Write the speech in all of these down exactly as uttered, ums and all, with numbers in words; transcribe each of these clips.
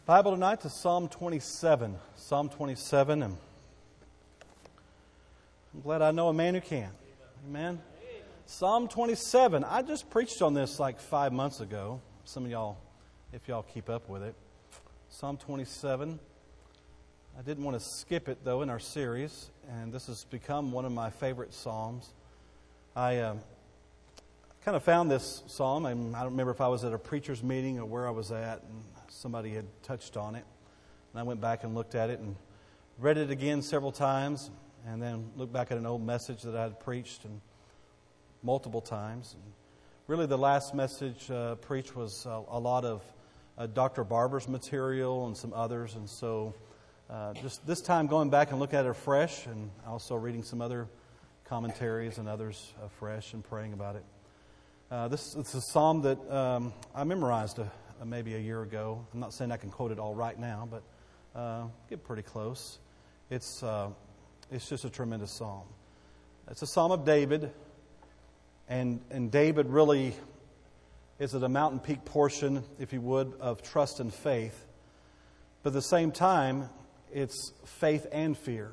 Bible tonight to Psalm twenty-seven. Psalm twenty-seven, and I'm glad I know a man who can. Amen. Psalm twenty-seven. I just preached on this like five months ago. Some of y'all, if y'all keep up with it. Psalm twenty-seven. I didn't want to skip it, though, in our series, and this has become one of my favorite psalms. I uh, kind of found this psalm, and I don't remember if I was at a preacher's meeting or where I was at, and somebody had touched on it. And I went back and looked at it and read it again several times, and then looked back at an old message that I had preached and multiple times. And really, the last message uh, preached was uh, a lot of uh, Doctor Barber's material and some others, and so uh, just this time going back and looking at it afresh, and also reading some other commentaries and others afresh and praying about it. Uh, this it's a psalm that um, I memorized a, a, maybe a year ago. I'm not saying I can quote it all right now, but uh, get pretty close. It's uh, it's just a tremendous psalm. It's a psalm of David, and and David really is at a mountain peak portion, if you would, of trust and faith. But at the same time, it's faith and fear.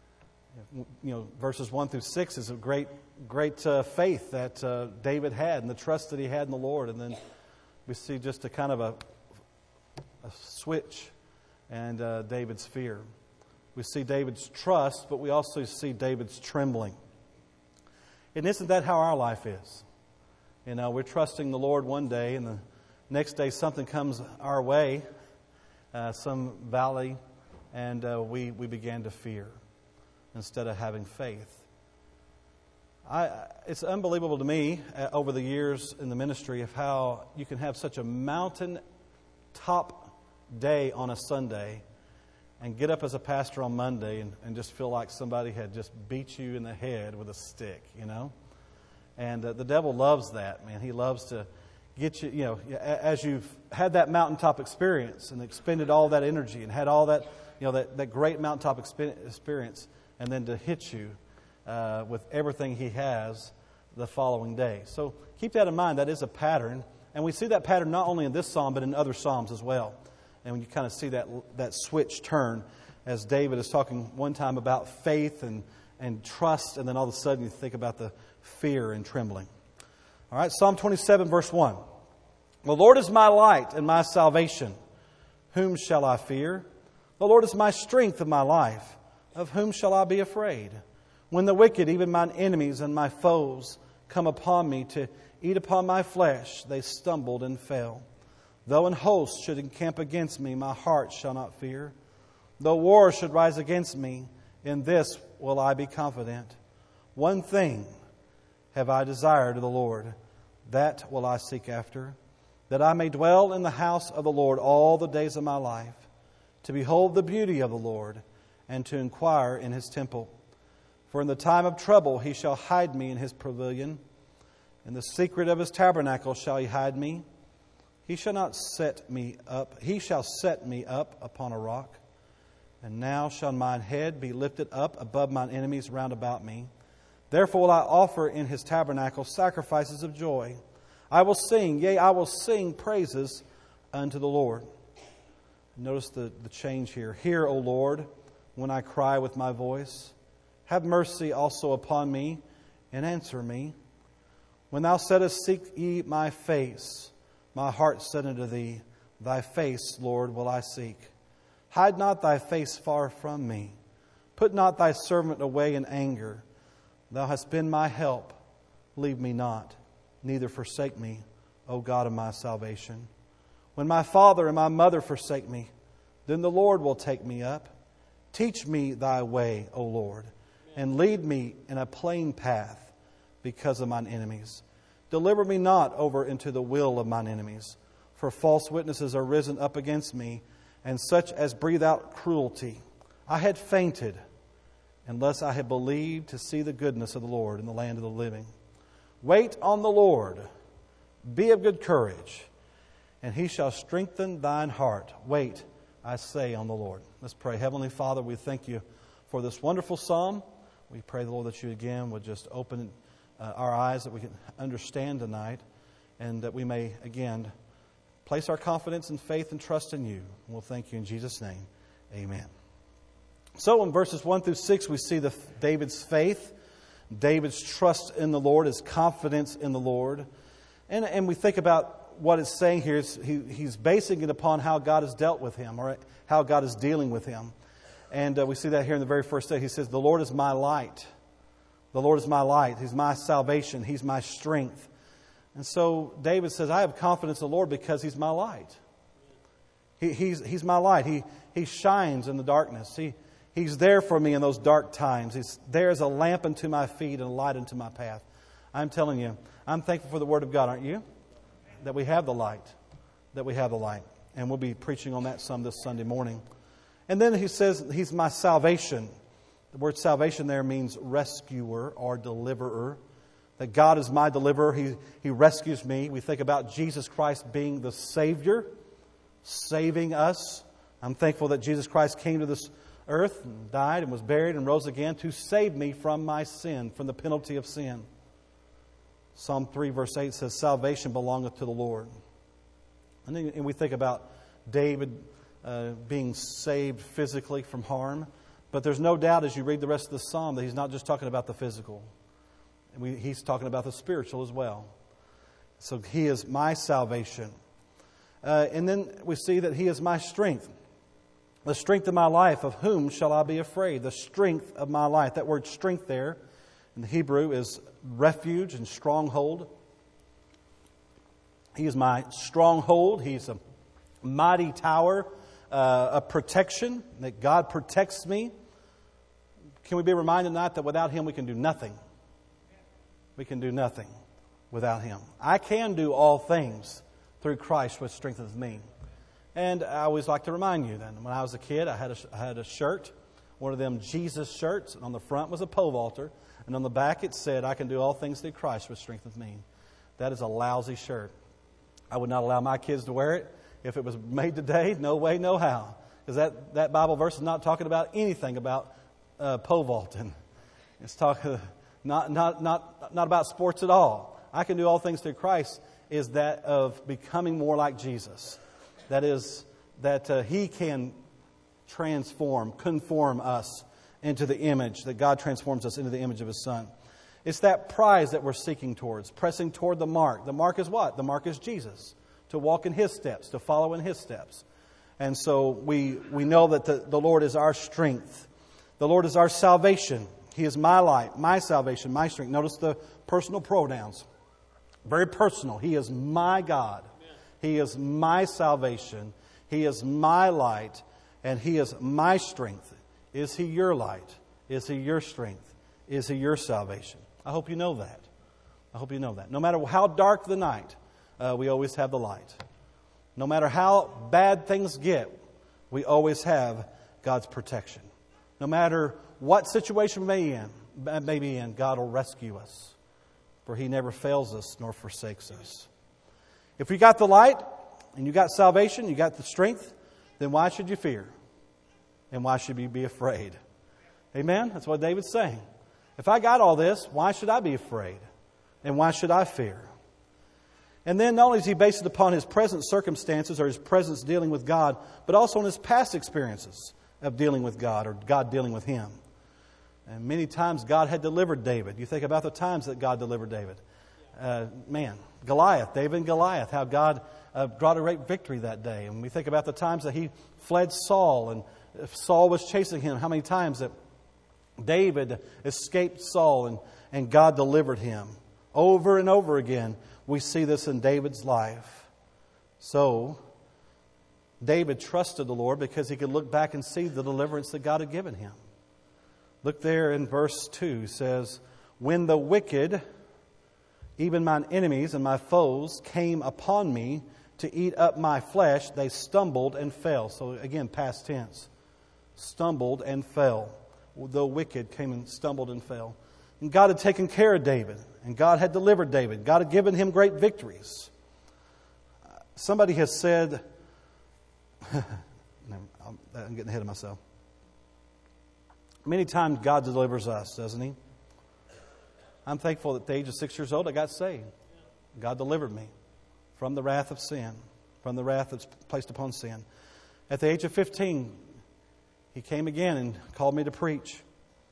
You know, verses one through six is a great, great uh, faith that uh, David had and the trust that he had in the Lord. And then we see just a kind of a, a switch and uh, David's fear. We see David's trust, but we also see David's trembling. And isn't that how our life is? You know, we're trusting the Lord one day, and the next day something comes our way, uh, some valley, and uh, we, we began to fear instead of having faith. I, it's unbelievable to me uh, over the years in the ministry of how you can have such a mountain top day on a Sunday and get up as a pastor on Monday and, and just feel like somebody had just beat you in the head with a stick, you know? And uh, the devil loves that, man. He loves to get you, you know, as you've had that mountaintop experience and expended all that energy and had all that, you know, that, that great mountaintop experience, and then to hit you uh, with everything he has the following day. So keep that in mind. That is a pattern. And we see that pattern not only in this psalm, but in other psalms as well. And when you kind of see that that switch turn, as David is talking one time about faith and, and trust, and then all of a sudden you think about the fear and trembling. All right, Psalm twenty-seven, verse one. The Lord is my light and my salvation. Whom shall I fear? The Lord is my strength and my life. Of whom shall I be afraid? When the wicked, even mine enemies and my foes, come upon me to eat upon my flesh, they stumbled and fell. Though an host should encamp against me, my heart shall not fear. Though war should rise against me, in this will I be confident. One thing have I desired of the Lord, that will I seek after, that I may dwell in the house of the Lord all the days of my life, to behold the beauty of the Lord, and to inquire in His temple. For in the time of trouble He shall hide me in His pavilion. In the secret of His tabernacle shall He hide me. He shall not set me up. He shall set me up upon a rock. And now shall mine head be lifted up above mine enemies round about me. Therefore will I offer in His tabernacle sacrifices of joy. I will sing, yea, I will sing praises unto the Lord. Notice the, the change here. Hear, O Lord, when I cry with my voice. Have mercy also upon me, and answer me. When thou saidst, seek ye my face, my heart said unto thee, Thy face, Lord, will I seek. Hide not thy face far from me. Put not thy servant away in anger. Thou hast been my help. Leave me not, neither forsake me, O God of my salvation. When my father and my mother forsake me, then the Lord will take me up. Teach me thy way, O Lord, and lead me in a plain path because of mine enemies. Deliver me not over into the will of mine enemies, for false witnesses are risen up against me, and such as breathe out cruelty. I had fainted, unless I had believed to see the goodness of the Lord in the land of the living. Wait on the Lord, be of good courage, and He shall strengthen thine heart. Wait, I say, on the Lord. Let's pray. Heavenly Father, we thank You for this wonderful psalm. We pray, the Lord, that You again would just open uh, our eyes that we can understand tonight, and that we may again place our confidence and faith and trust in you. And we'll thank you in Jesus' name. Amen. So in verses one through six, we see the David's faith, David's trust in the Lord, his confidence in the Lord. And, and we think about what it's saying here. Is he, he's basing it upon how God has dealt with him, or how God is dealing with him. And uh, we see that here in the very first day. He says, the Lord is my light. The Lord is my light. He's my salvation. He's my strength. And so David says, I have confidence in the Lord because He's my light. He, he's, he's my light. He, he shines in the darkness. He, he's there for me in those dark times. He's there as a lamp unto my feet and a light unto my path. I'm telling you, I'm thankful for the Word of God, aren't you? That we have the light. That we have the light. And we'll be preaching on that some this Sunday morning. And then he says, He's my salvation. The word salvation there means rescuer or deliverer. That God is my deliverer. He, he rescues me. We think about Jesus Christ being the Savior, saving us. I'm thankful that Jesus Christ came to this earth and died and was buried and rose again to save me from my sin, from the penalty of sin. Psalm three verse eight says, salvation belongeth to the Lord. And then and we think about David uh, being saved physically from harm. But there's no doubt as you read the rest of the psalm that he's not just talking about the physical. We, he's talking about the spiritual as well. So He is my salvation. Uh, and then we see that He is my strength. The strength of my life, of whom shall I be afraid? The strength of my life. That word strength there in the Hebrew is refuge and stronghold. He is my stronghold. He's a mighty tower, uh, a protection, that God protects me. Can we be reminded tonight that without Him we can do nothing? We can do nothing without Him. I can do all things through Christ which strengthens me. And I always like to remind you that when I was a kid, I had a, I had a shirt, one of them Jesus shirts, and on the front was a pole vaulter, and on the back it said, I can do all things through Christ which strengthens me. That is a lousy shirt. I would not allow my kids to wear it. If it was made today, no way, no how. Because that, that Bible verse is not talking about anything about uh, pole vaulting. It's talking not, not, not, not about sports at all. I can do all things through Christ is that of becoming more like Jesus. That is, that uh, He can transform, conform us into the image, that God transforms us into the image of His Son. It's that prize that we're seeking towards, pressing toward the mark. The mark is what? The mark is Jesus. To walk in His steps, to follow in His steps. And so we, we know that the, the Lord is our strength. The Lord is our salvation. He is my light, my salvation, my strength. Notice the personal pronouns. Very personal. He is my God. He is my salvation. He is my light. And He is my strength. Is He your light? Is He your strength? Is He your salvation? I hope you know that. I hope you know that. No matter how dark the night, uh, we always have the light. No matter how bad things get, we always have God's protection. No matter what situation we may, in, may be in, God will rescue us. For He never fails us nor forsakes us. If you got the light and you got salvation, you got the strength, then why should you fear? And why should you be afraid? Amen? That's what David's saying. If I got all this, why should I be afraid? And why should I fear? And then not only is he based it upon his present circumstances or his present dealing with God, but also on his past experiences of dealing with God or God dealing with him. And many times God had delivered David. You think about the times that God delivered David. Uh, man, Goliath, David and Goliath, how God uh, brought a great victory that day. And we think about the times that he fled Saul and Saul was chasing him. How many times that David escaped Saul and, and God delivered him. Over and over again, we see this in David's life. So, David trusted the Lord because he could look back and see the deliverance that God had given him. Look there in verse two. It says, when the wicked, even mine enemies and my foes, came upon me to eat up my flesh, they stumbled and fell. So again, past tense. Stumbled and fell. The wicked came and stumbled and fell. And God had taken care of David. And God had delivered David. God had given him great victories. Somebody has said, I'm getting ahead of myself. Many times God delivers us, doesn't He? I'm thankful that at the age of six years old I got saved. God delivered me from the wrath of sin. from the wrath that's placed upon sin. At the age of fifteen, he came again and called me to preach.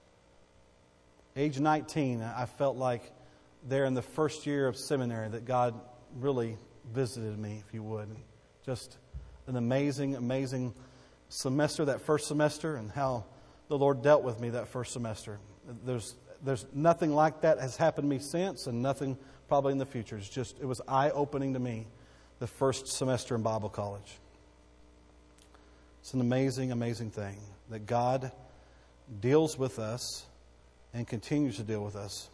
Age nineteen, I felt like there in the first year of seminary that God really visited me, if you would. Just an amazing, amazing semester, that first semester, and how the Lord dealt with me that first semester. There's there's nothing like that has happened to me since, and nothing probably in the future. It's just, it was eye-opening to me, the first semester in Bible college. It's an amazing, amazing thing that God deals with us and continues to deal with us.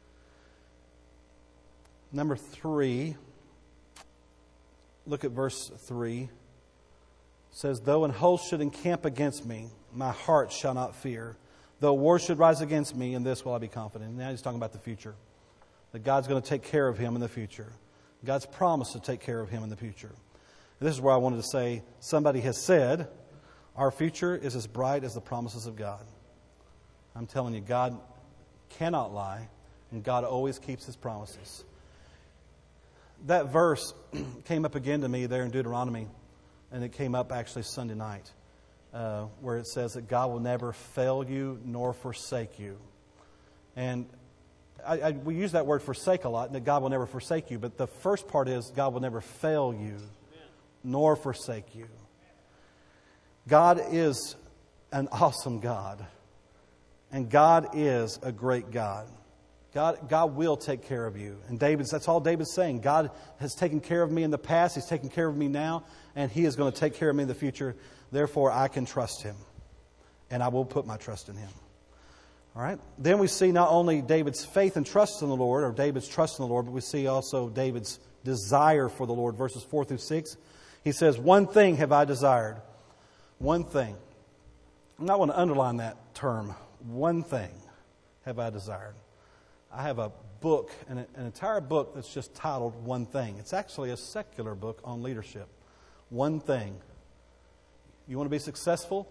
Number three, look at verse three. It says, though an host should encamp against me, my heart shall not fear. Though war should rise against me, in this will I be confident. Now he's talking about the future. That God's going to take care of him in the future. God's promised to take care of him in the future. And this is where I wanted to say, somebody has said, our future is as bright as the promises of God. I'm telling you, God cannot lie, and God always keeps His promises. That verse came up again to me there in Deuteronomy, and it came up actually Sunday night, uh, where it says that God will never fail you nor forsake you. And I, I, we use that word forsake a lot, and that God will never forsake you. But the first part is God will never fail you nor forsake you. God is an awesome God. And God is a great God. God, God will take care of you. And David's, that's all David's saying. God has taken care of me in the past. He's taken care of me now. And He is going to take care of me in the future. Therefore, I can trust Him. And I will put my trust in Him. All right. Then we see not only David's faith and trust in the Lord, or David's trust in the Lord, but we see also David's desire for the Lord. Verses four through six. He says, one thing have I desired. One thing. And I want to underline that term. One thing have I desired. I have a book, an, an entire book that's just titled One Thing. It's actually a secular book on leadership. One thing. You want to be successful?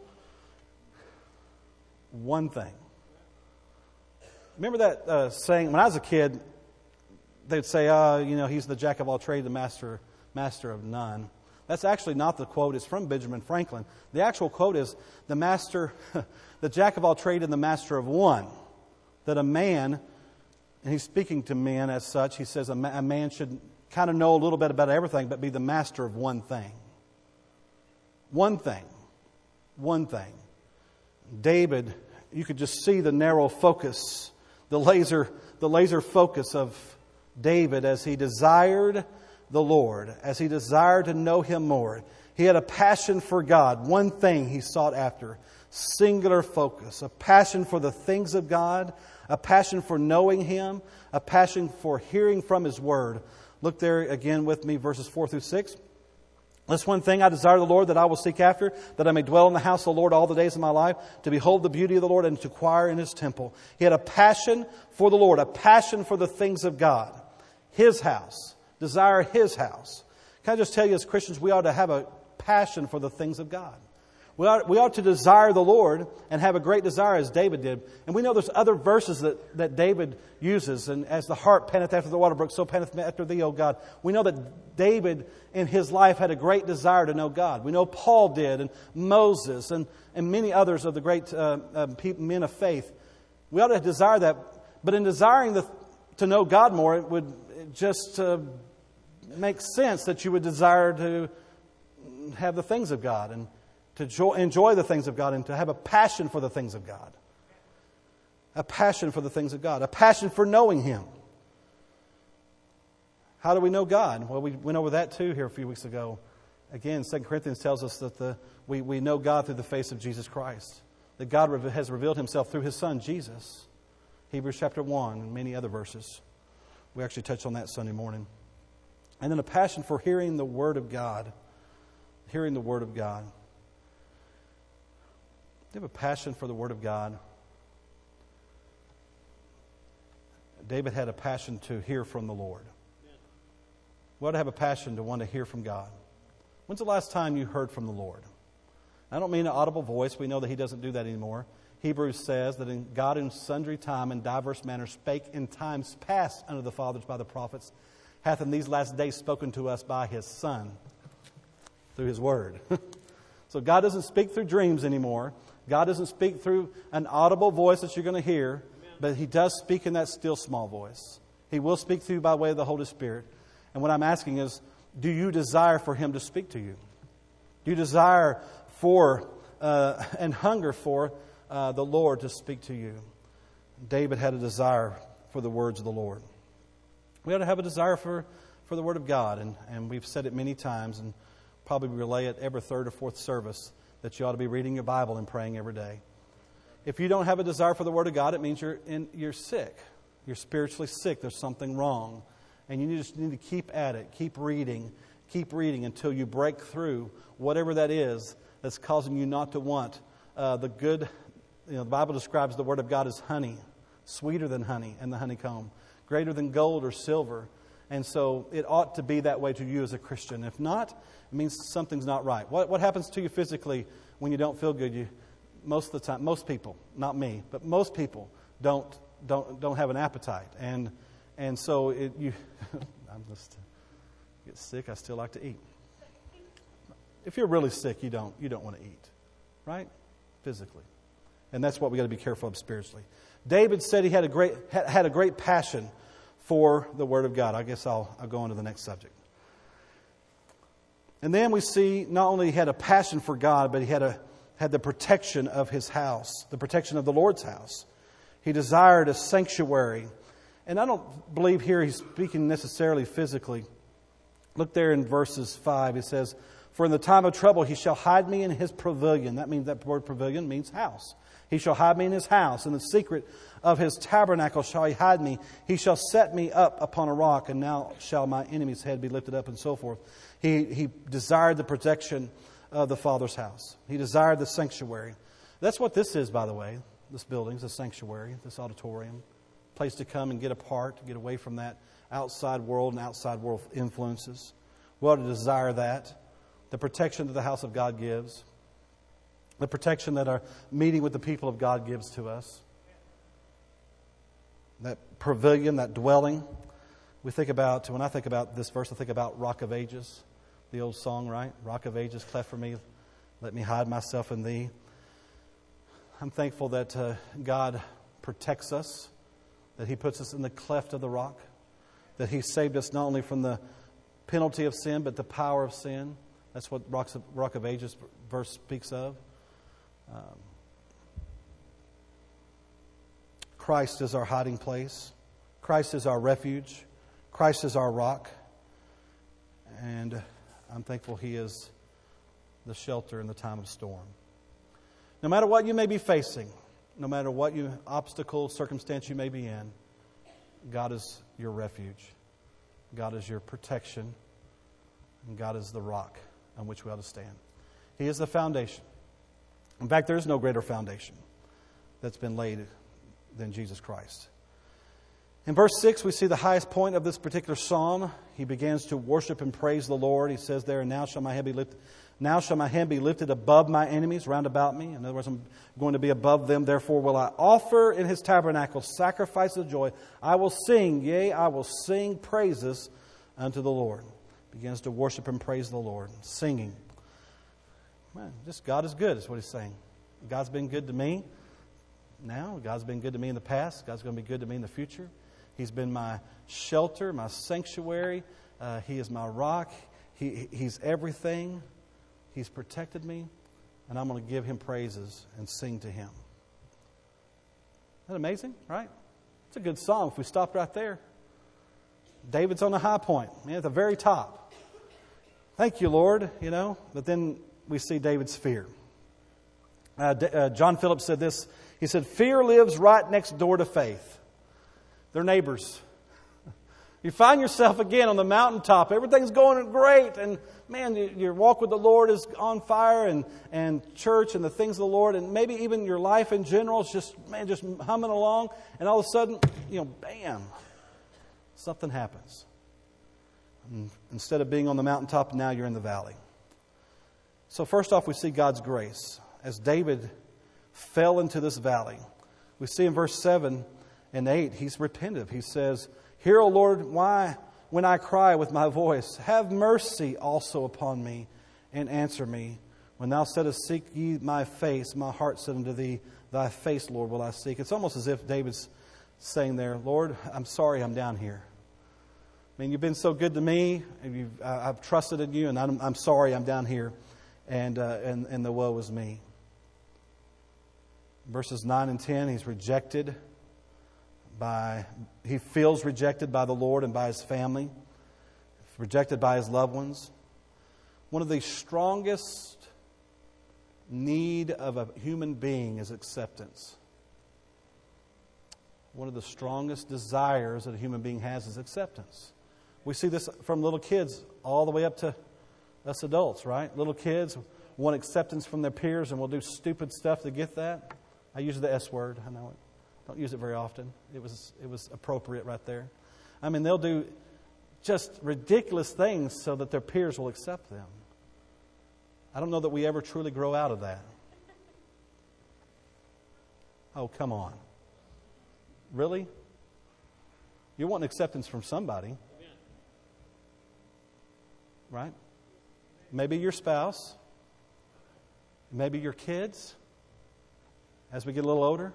One thing. Remember that uh, saying, when I was a kid, they'd say, oh, you know, he's the jack of all trades, the master, master of none. That's actually not the quote. It's from Benjamin Franklin. The actual quote is, the master, the jack of all trade and the master of one. That a man, and he's speaking to men as such, he says a, ma- a man should kind of know a little bit about everything, but be the master of one thing. One thing. One thing. David, you could just see the narrow focus, the laser, the laser focus of David as he desired the Lord, as he desired to know Him more. He had a passion for God. One thing he sought after. Singular focus. A passion for the things of God. A passion for knowing Him. A passion for hearing from His Word. Look there again with me, verses four through six. This one thing I desire the Lord, that I will seek after, that I may dwell in the house of the Lord all the days of my life, to behold the beauty of the Lord and to inquire in His temple. He had a passion for the Lord, a passion for the things of God. His house. Desire His house. Can I just tell you, as Christians, we ought to have a passion for the things of God. We ought, we ought to desire the Lord and have a great desire as David did. And we know there's other verses that, that David uses. And as the hart panteth after the water brook, so panteth me after Thee, O God. We know that David in his life had a great desire to know God. We know Paul did, and Moses, and, and many others of the great uh, uh, people, men of faith. We ought to desire that. But in desiring the, to know God more, it would just uh, make sense that you would desire to have the things of God and to jo- enjoy the things of God and to have a passion for the things of God. A passion for the things of God. A passion for knowing Him. How do we know God? Well, we went over that too here a few weeks ago. Again, Second Corinthians tells us that the, we, we know God through the face of Jesus Christ. That God has revealed Himself through His Son, Jesus. Hebrews chapter one and many other verses. We actually touched on that Sunday morning. And then a passion for hearing the Word of God. Hearing the Word of God. Do you have a passion for the Word of God? David had a passion to hear from the Lord. We ought to have a passion to want to hear from God. When's the last time you heard from the Lord? I don't mean an audible voice. We know that He doesn't do that anymore. Hebrews says that in God in sundry time and diverse manners spake in times past unto the fathers by the prophets, hath in these last days spoken to us by His Son, through His Word. So God doesn't speak through dreams anymore. God doesn't speak through an audible voice that you're going to hear, but He does speak in that still small voice. He will speak through you by way of the Holy Spirit. And what I'm asking is, do you desire for Him to speak to you? Do you desire for uh, and hunger for uh, the Lord to speak to you? David had a desire for the words of the Lord. We ought to have a desire for, for the Word of God, and, and we've said it many times, and probably relay it every third or fourth service, that you ought to be reading your Bible and praying every day. If you don't have a desire for the Word of God, it means you're in, you're sick. You're spiritually sick. There's something wrong. And you just need to keep at it. Keep reading. Keep reading until you break through whatever that is that's causing you not to want uh, the good. You know, the Bible describes the Word of God as honey, sweeter than honey and the honeycomb, greater than gold or silver. And so it ought to be that way to you as a Christian. If not, it means something's not right. What what happens to you physically when you don't feel good? You most of the time, most people, not me, but most people don't don't don't have an appetite, and and so it, you. I'm just get sick. I still like to eat. If you're really sick, you don't you don't want to eat, right? Physically, and that's what we got to be careful of spiritually. David said he had a great had, had a great passion for the Word of God. I guess I'll I'll go on to the next subject. And then we see not only he had a passion for God, but he had a had the protection of his house, the protection of the Lord's house. He desired a sanctuary. And I don't believe here he's speaking necessarily physically. Look there in verses five. It says, "For in the time of trouble he shall hide me in his pavilion." That means that word pavilion means house. "He shall hide me in his house. In the secret of his tabernacle shall he hide me. He shall set me up upon a rock, and now shall my enemy's head be lifted up," and so forth. He, he desired the protection of the Father's house. He desired the sanctuary. That's what this is, by the way. This building is a sanctuary, this auditorium. Place to come and get apart, get away from that outside world and outside world influences. We ought to desire that. The protection that the house of God gives. The protection that our meeting with the people of God gives to us. That pavilion, that dwelling. We think about, when I think about this verse, I think about Rock of Ages. The old song, right? Rock of Ages, cleft for me, let me hide myself in Thee. I'm thankful that uh, God protects us, that He puts us in the cleft of the rock, that He saved us not only from the penalty of sin, but the power of sin. That's what Rock of, Rock of Ages verse speaks of. Um, Christ is our hiding place. Christ is our refuge. Christ is our rock. And I'm thankful He is the shelter in the time of storm. No matter what you may be facing, no matter what you, obstacle, circumstance you may be in, God is your refuge. God is your protection. And God is the rock on which we ought to stand. He is the foundation. In fact, there is no greater foundation that's been laid than Jesus Christ. In verse six, we see the highest point of this particular psalm. He begins to worship and praise the Lord. He says there, "And now shall my head be lifted, now shall my hand be lifted above my enemies round about me." In other words, I'm going to be above them. "Therefore will I offer in His tabernacle sacrifice of joy. I will sing, yea, I will sing praises unto the Lord." Begins to worship and praise the Lord, singing. Man, just God is good, is what he's saying. God's been good to me now. God's been good to me in the past. God's going to be good to me in the future. He's been my shelter, my sanctuary. Uh, he is my rock. He, he's everything. He's protected me. And I'm going to give Him praises and sing to Him. Isn't that amazing, right? It's a good song if we stopped right there. David's on the high point, man, at the very top. Thank you, Lord, you know. But then we see David's fear. Uh, D- uh, John Phillips said this. He said, "Fear lives right next door to faith." They're neighbors. You find yourself again on the mountaintop. Everything's going great. And man, your walk with the Lord is on fire, and, and church and the things of the Lord, and maybe even your life in general is just, man, just humming along. And all of a sudden, you know, bam, something happens. And instead of being on the mountaintop, now you're in the valley. So first off, we see God's grace. As David fell into this valley, we see in verse seven and eight, he's repentive. He says, "Hear, O Lord, why when I cry with my voice, have mercy also upon me, and answer me. When thou saidst, seek ye my face, my heart said unto thee, thy face, Lord, will I seek. It's almost as if David's saying there, Lord, I'm sorry I'm down here. I mean, you've been so good to me, and you've, I, I've trusted in you, and I'm, I'm sorry I'm down here, and, uh, and, and the woe is me. Verses nine and ten, he's rejected by, he feels rejected by the Lord and by his family, rejected by his loved ones. One of the strongest need of a human being is acceptance. One of the strongest desires that a human being has is acceptance. We see this from little kids all the way up to us adults, right? Little kids want acceptance from their peers and will do stupid stuff to get that. I use the S word. I know it. Don't use it very often. It was it was appropriate right there. I mean, they'll do just ridiculous things so that their peers will accept them. I don't know that we ever truly grow out of that. Oh, come on. Really? You want acceptance from somebody. Right? Maybe your spouse. Maybe your kids. As we get a little older.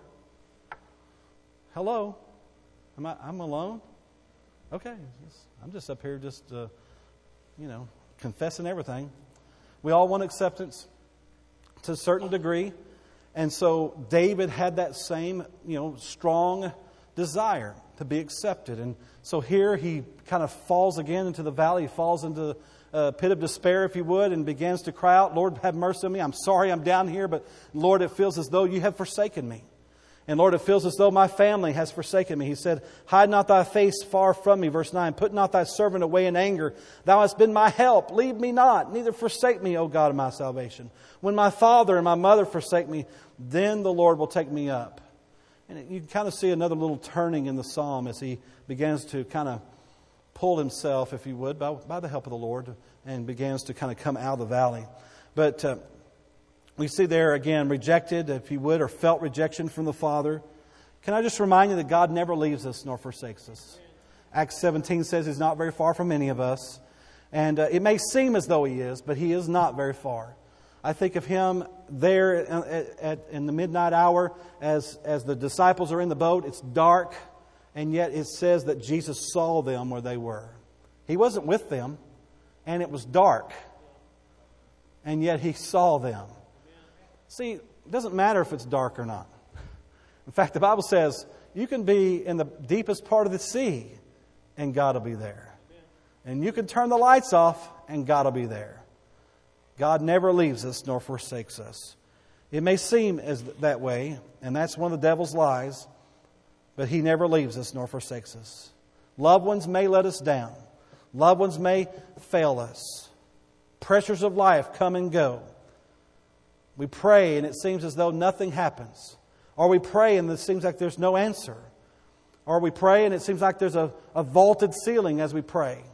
Hello? Am I, I'm alone? Okay. I'm just up here just, uh, you know, confessing everything. We all want acceptance to a certain degree. And so David had that same, you know, strong desire to be accepted. And so here he kind of falls again into the valley. He falls into a pit of despair, if you would, and begins to cry out, Lord, have mercy on me. I'm sorry I'm down here, but Lord, it feels as though you have forsaken me. And Lord, it feels as though my family has forsaken me. He said, hide not thy face far from me. Verse nine, put not thy servant away in anger. Thou hast been my help. Leave me not, neither forsake me, O God of my salvation. When my father and my mother forsake me, then the Lord will take me up. And you can kind of see another little turning in the psalm as he begins to kind of pull himself, if you would, by, by the help of the Lord, and begins to kind of come out of the valley. But uh, we see there again, rejected, if you would, or felt rejection from the Father. Can I just remind you that God never leaves us nor forsakes us? Acts seventeen says He's not very far from any of us. And uh, it may seem as though He is, but He is not very far. I think of Him there at, at, in the midnight hour as, as the disciples are in the boat. It's dark, and yet it says that Jesus saw them where they were. He wasn't with them, and it was dark, and yet He saw them. See, it doesn't matter if it's dark or not. In fact, the Bible says you can be in the deepest part of the sea and God will be there. And you can turn the lights off and God will be there. God never leaves us nor forsakes us. It may seem as that way, and that's one of the devil's lies, but He never leaves us nor forsakes us. Loved ones may let us down. Loved ones may fail us. Pressures of life come and go. We pray and it seems as though nothing happens. Or we pray and it seems like there's no answer. Or we pray and it seems like there's a, a vaulted ceiling as we pray.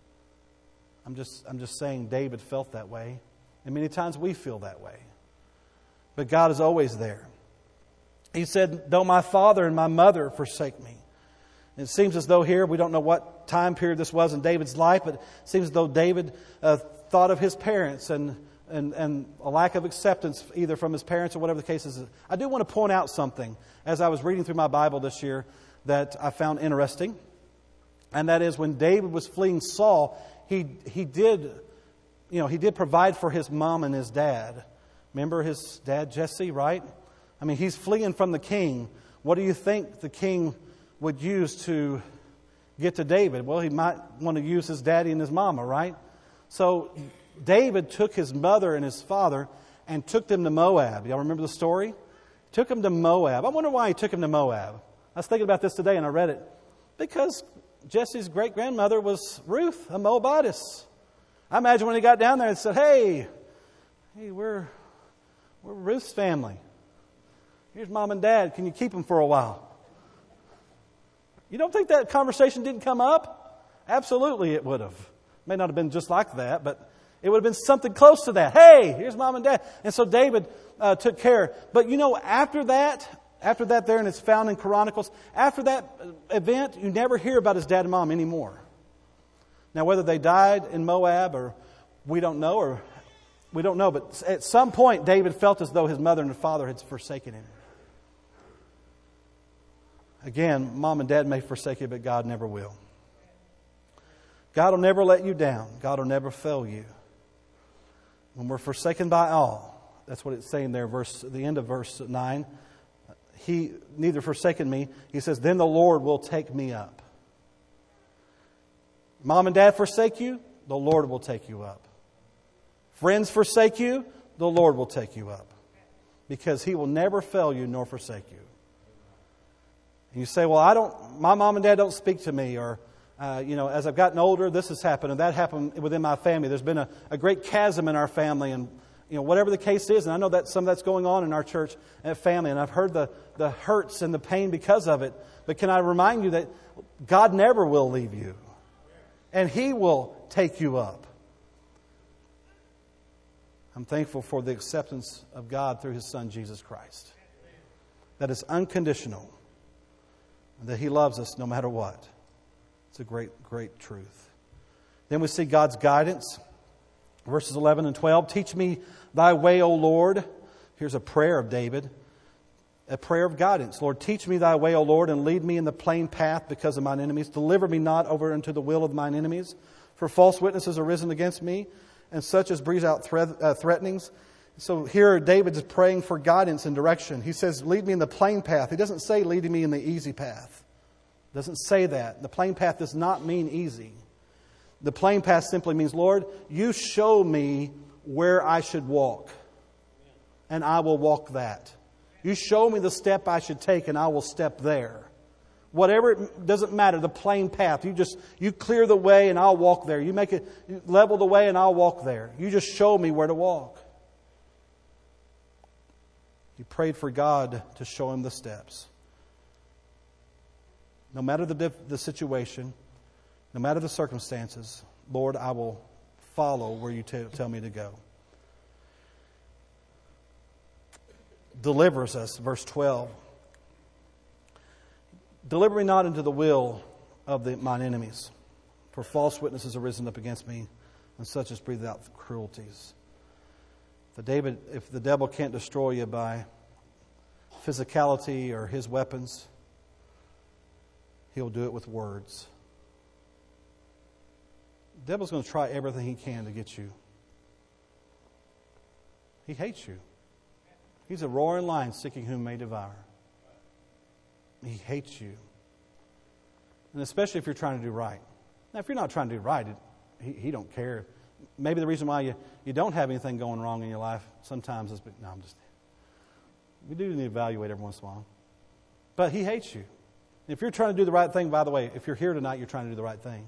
I'm just, I'm just saying David felt that way. And many times we feel that way. But God is always there. He said, though my father and my mother forsake me. And it seems as though here, we don't know what time period this was in David's life, but it seems as though David uh, thought of his parents and And, and a lack of acceptance either from his parents or whatever the case is. I do want to point out something as I was reading through my Bible this year that I found interesting. And that is when David was fleeing Saul, he he did, you know, he did provide for his mom and his dad. Remember his dad Jesse, right? I mean, he's fleeing from the king. What do you think the king would use to get to David? Well, he might want to use his daddy and his mama, right? So David took his mother and his father and took them to Moab. Y'all remember the story? Took them to Moab. I wonder why he took them to Moab. I was thinking about this today and I read it. Because Jesse's great-grandmother was Ruth, a Moabitess. I imagine when he got down there and said, hey, hey, we're, we're Ruth's family. Here's mom and dad. Can you keep them for a while? You don't think that conversation didn't come up? Absolutely it would have. May not have been just like that, but it would have been something close to that. Hey, here's mom and dad. And so David uh, took care. But you know, after that, after that there, and it's found in Chronicles, after that event, you never hear about his dad and mom anymore. Now, whether they died in Moab or we don't know, or We don't know, but at some point David felt as though his mother and father had forsaken him. Again, mom and dad may forsake you, but God never will. God will never let you down. God will never fail you. When we're forsaken by all, that's what it's saying there, verse the end of verse nine. He neither forsaken me. He says, then the Lord will take me up. Mom and dad forsake you, the Lord will take you up. Friends forsake you, the Lord will take you up. Because He will never fail you nor forsake you. And you say, well, I don't, my mom and dad don't speak to me, or, uh, you know, as I've gotten older, this has happened, and that happened within my family. There's been a, a great chasm in our family, and, you know, whatever the case is, and I know that some of that's going on in our church and family, and I've heard the, the hurts and the pain because of it. But can I remind you that God never will leave you, and He will take you up. I'm thankful for the acceptance of God through His Son, Jesus Christ. That is unconditional. That He loves us no matter what. It's a great, great truth. Then we see God's guidance. Verses eleven and twelve. Teach me thy way, O Lord. Here's a prayer of David. A prayer of guidance. Lord, teach me thy way, O Lord, and lead me in the plain path because of mine enemies. Deliver me not over unto the will of mine enemies. For false witnesses are risen against me, and such as breathe out threat, uh, threatenings. So here David is praying for guidance and direction. He says, lead me in the plain path. He doesn't say lead me in the easy path. He doesn't say that. The plain path does not mean easy. The plain path simply means, Lord, you show me where I should walk, and I will walk that. You show me the step I should take, and I will step there. Whatever, it doesn't matter, the plain path. You just, you clear the way and I'll walk there. You make it, you level the way and I'll walk there. You just show me where to walk. He prayed for God to show him the steps. No matter the, the situation, no matter the circumstances, Lord, I will follow where you t- tell me to go. Delivers us, verse twelve. Deliver me not into the will of the, mine enemies, for false witnesses are risen up against me, and such as breathe out cruelties. The David, if the devil can't destroy you by physicality or his weapons, he'll do it with words. The devil's going to try everything he can to get you. He hates you. He's a roaring lion seeking whom may devour. He hates you. And especially if you're trying to do right. Now, if you're not trying to do right, it, he, he don't care. Maybe the reason why you, you don't have anything going wrong in your life sometimes is, no, I'm just, we do need to evaluate every once in a while. But he hates you. If you're trying to do the right thing, by the way, if you're here tonight, you're trying to do the right thing.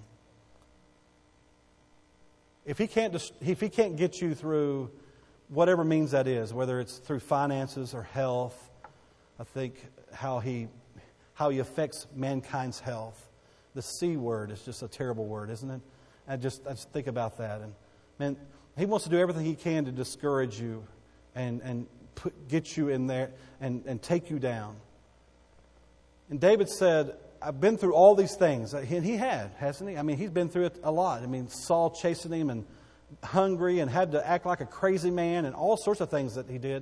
If he can't, if he can't get you through whatever means that is, whether it's through finances or health, I think how he how he affects mankind's health. The C word is just a terrible word, isn't it? I just I just think about that, and man, he wants to do everything he can to discourage you and and put, get you in there and and take you down. And David said, I've been through all these things. And he had, hasn't he? I mean, he's been through it a lot. I mean, Saul chasing him and hungry and had to act like a crazy man and all sorts of things that he did.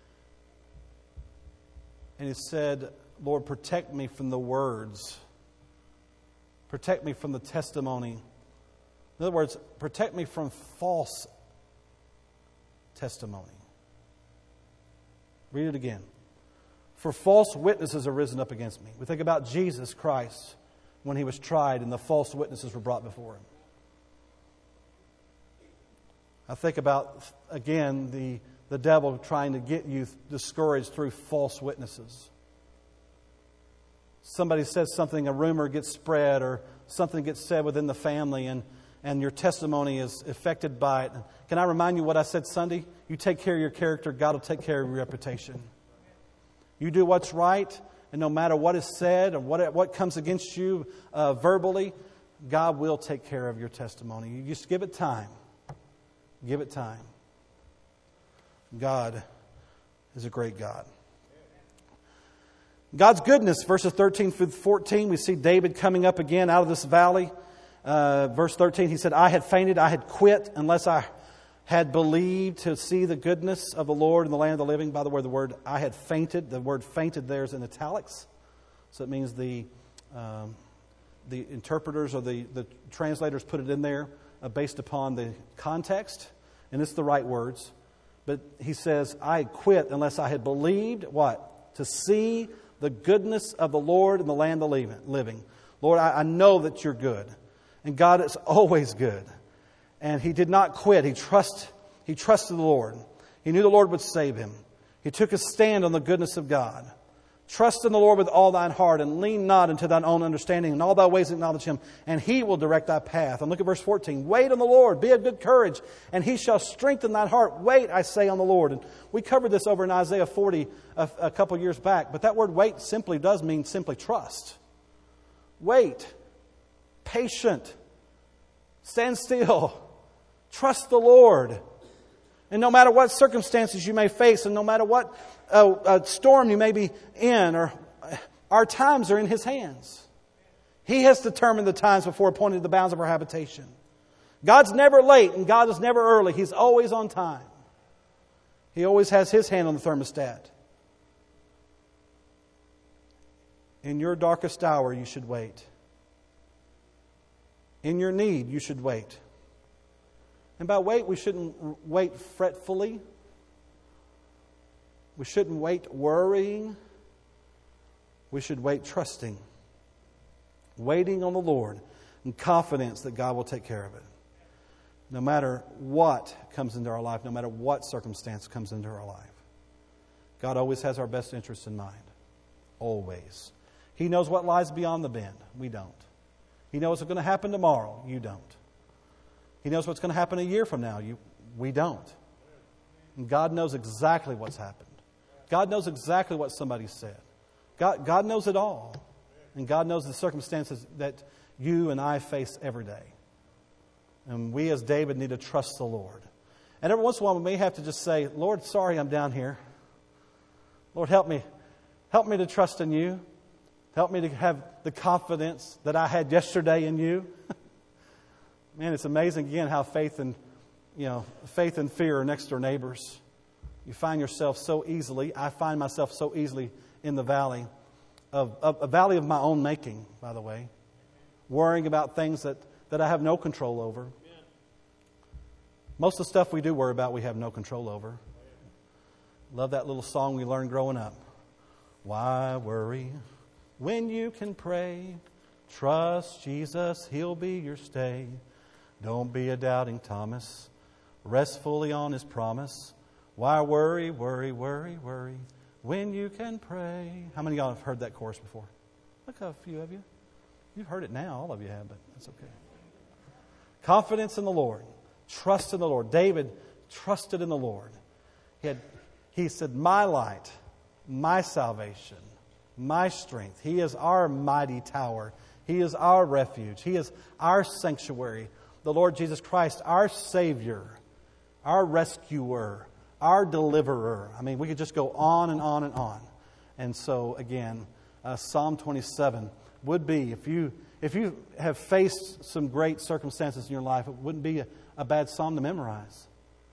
And he said, Lord, protect me from the words. Protect me from the testimony. In other words, protect me from false testimony. Read it again. For false witnesses are risen up against me. We think about Jesus Christ when he was tried and the false witnesses were brought before him. I think about, again, the, the devil trying to get you discouraged through false witnesses. Somebody says something, a rumor gets spread, or something gets said within the family, and, and your testimony is affected by it. Can I remind you what I said Sunday? You take care of your character, God will take care of your reputation. You do what's right, and no matter what is said or what, what comes against you uh, verbally, God will take care of your testimony. You just give it time. Give it time. God is a great God. God's goodness, verses thirteen through fourteen, we see David coming up again out of this valley. Uh, verse thirteen, he said, I had fainted, I had quit, unless I had believed to see the goodness of the Lord in the land of the living. By the way, the word I had fainted, the word fainted there is in italics. So it means the um, the interpreters or the, the translators put it in there uh, based upon the context. And it's the right words. But he says, I quit unless I had believed what? To see the goodness of the Lord in the land of the living. Lord, I, I know that you're good. And God is always good. And he did not quit. He trust, he trusted the Lord. He knew the Lord would save him. He took a stand on the goodness of God. Trust in the Lord with all thine heart, and lean not into thine own understanding. In all thy ways acknowledge him, and he will direct thy path. And look at verse fourteen. Wait on the Lord, be of good courage, and he shall strengthen thine heart. Wait, I say, on the Lord. And we covered this over in Isaiah forty a, a couple years back. But that word wait simply does mean simply trust. Wait. Patient. Stand still. Trust the Lord. And no matter what circumstances you may face, and no matter what uh, uh, storm you may be in, or uh, our times are in his hands. He has determined the times before appointed the bounds of our habitation. God's never late and God is never early. He's always on time. He always has his hand on the thermostat. In your darkest hour, you should wait. In your need, you should wait. And by wait, we shouldn't wait fretfully. We shouldn't wait worrying. We should wait trusting. Waiting on the Lord in confidence that God will take care of it. No matter what comes into our life, no matter what circumstance comes into our life. God always has our best interests in mind. Always. He knows what lies beyond the bend. We don't. He knows what's going to happen tomorrow. You don't. He knows what's going to happen a year from now. You, we don't. And God knows exactly what's happened. God knows exactly what somebody said. God, God knows it all. And God knows the circumstances that you and I face every day. And we as David need to trust the Lord. And every once in a while we may have to just say, Lord, sorry I'm down here. Lord, help me. Help me to trust in you. Help me to have the confidence that I had yesterday in you. Man, it's amazing again how faith and, you know, faith and fear are next door neighbors. You find yourself so easily, I find myself so easily in the valley of, of a valley of my own making, by the way. Worrying about things that, that I have no control over. Most of the stuff we do worry about, we have no control over. Love that little song we learned growing up. Why worry when you can pray? Trust Jesus, He'll be your stay. Don't be a doubting Thomas. Rest fully on His promise. Why worry, worry, worry, worry when you can pray? How many of y'all have heard that chorus before? Look how few of you. You've heard it now. All of you have, but that's okay. Confidence in the Lord. Trust in the Lord. David trusted in the Lord. He had, he said, my light, my salvation, my strength. He is our mighty tower. He is our refuge. He is our sanctuary. The Lord Jesus Christ, our Savior, our rescuer, our deliverer. I mean, we could just go on and on and on. And so, again, uh, Psalm twenty-seven would be, if you if you have faced some great circumstances in your life, it wouldn't be a, a bad psalm to memorize.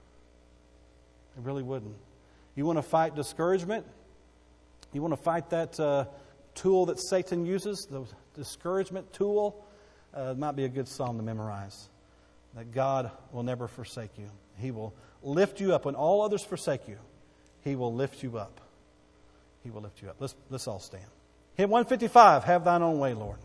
It really wouldn't. You want to fight discouragement? You want to fight that uh, tool that Satan uses, the discouragement tool? Uh, it might be a good psalm to memorize. That God will never forsake you. He will lift you up. When all others forsake you, He will lift you up. He will lift you up. Let's, let's all stand. Hymn one fifty-five, Have Thine Own Way, Lord.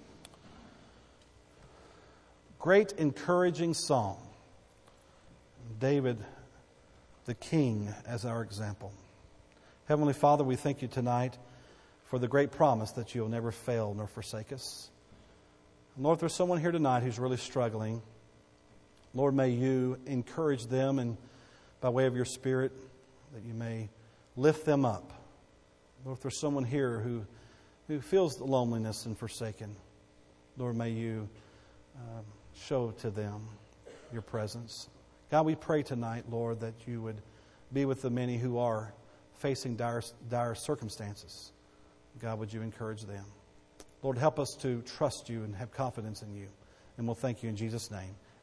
Great encouraging song. David, the King, as our example. Heavenly Father, we thank you tonight for the great promise that you'll never fail nor forsake us. Lord, if there's someone here tonight who's really struggling, Lord, may you encourage them, and by way of your Spirit, that you may lift them up. Lord, if there's someone here who, who feels the loneliness and forsaken, Lord, may you um, show to them your presence. God, we pray tonight, Lord, that you would be with the many who are facing dire, dire circumstances. God, would you encourage them? Lord, help us to trust you and have confidence in you. And we'll thank you in Jesus' name.